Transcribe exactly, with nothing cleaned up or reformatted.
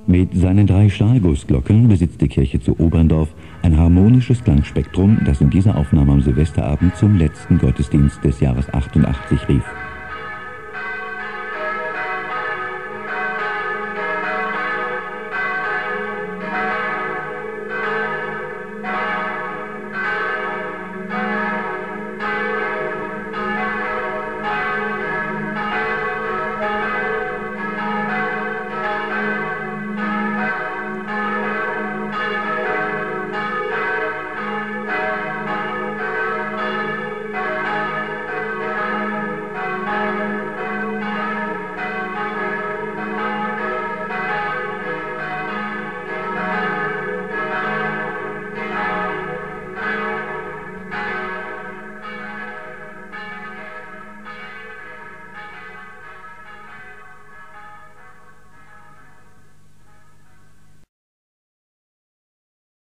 Mit seinen drei Stahlgussglocken besitzt die Kirche zu Oberndorf ein harmonisches Klangspektrum, das in dieser Aufnahme am Silvesterabend zum letzten Gottesdienst des Jahres achtundachtzig rief.